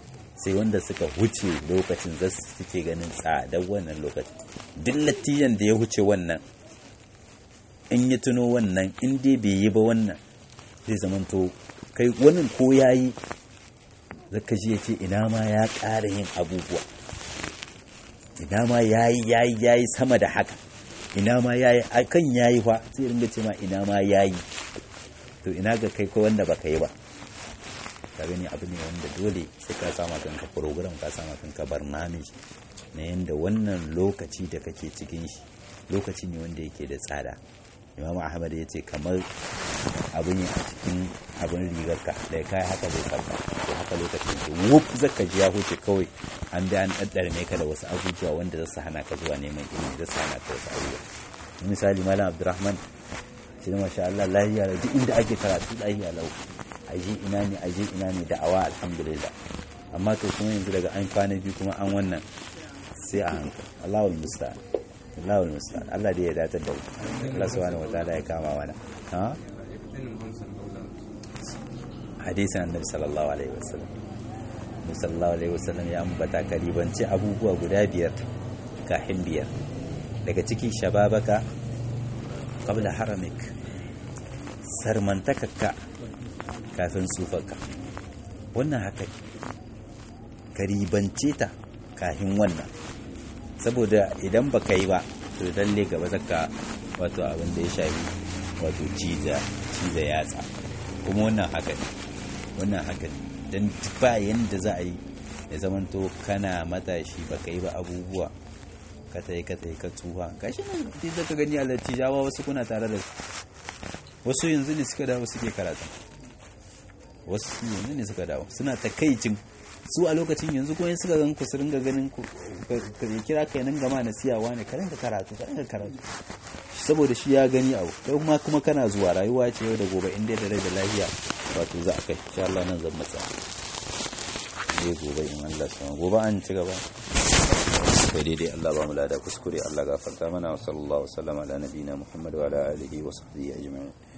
sai wanda suka huce lokacin za su suke ganin tsadar wannan lokacin. Duk lattijan da ya huce wannan in ya tuno wannan in dai bai yi ba wannan zai zamanto kai wannan ko yayi zaka ji yace ina ma ya ƙara yin abubuwa, ina ma yayi yayi yayi sama da haka, ina ma yayi akan yayi fa sai ringa ce ma ina ma yayi. To ina ga kai ko wanda baka yi ba, ka gani abu ne wanda dole sai ka sama kanka program, ka sama kanka barnamij na yanda wannan lokaci da kake cikin shi lokaci ne wanda yake da tsada. Imam Ahmad ya ce kamar abu ne a cikin abin rigarka da ya kai haka zai karba, to haka lokacin ke wuf zaka ji ya huce kawai an bi an ɗaɗɗarme ka da wasu abubuwa wanda za su hana ka zuwa neman ilimi, za su hana ka wasu abubuwa. Misali Malam Abdurrahman shi ne masha Allah lahiya da duk inda ake karatu lahiya lau, aje ina ne aje ina ne da'awa alhamdulillah. Amma to kuma yanzu daga an kwana biyu kuma an wannan sai a hankali. Allahul musta'an, Allahul musta'an. Allah dai ya datar da mu, Allah subhanahu wataala ya kama mana. Ha hadisin annabi sallallahu alaihi wasallam Annabi sallallahu alaihi wasallam ya ambata karibanci abubuwa guda biyar kahin biyar daga cikin shababaka qabla haramik, sarmantakaka kafin tsufarka. Wannan haka karibance ta kahin wannan, saboda idan baka yi ba to lalle gaba zaka wato abin da ya shafi wato ciza ciza yatsa. Kuma wannan haka ne, wannan haka ne dan ba yanda za a yi ya zamanto kana matashi baka yi ba abubuwa ka tai ka tai ka tsuha. Gashi nan dai zaka gani a lattijawa wasu kuna tare da su, wasu yanzu ne suka dawo suke karatu, wasu yanzu ne suka dawo suna takaicin su a lokacin yanzu kuma suka gan ku su ringa ganin ku ka kira kai nan gama na siyawa ne ka ringa karatu ka ringa karatu saboda shi ya gani abu kai kuma kuma kana zuwa rayuwa ce yau da gobe in dai da rai da lafiya wato za a kai insha Allah nan zan matsa ne gobe in Allah sama gobe an ci gaba kai daidai Allah ba mu lada kuskure Allah gafarta mana wa sallallahu alaihi wa sallam ala nabiyina Muhammad wa ala alihi wa sahbihi ajma'in.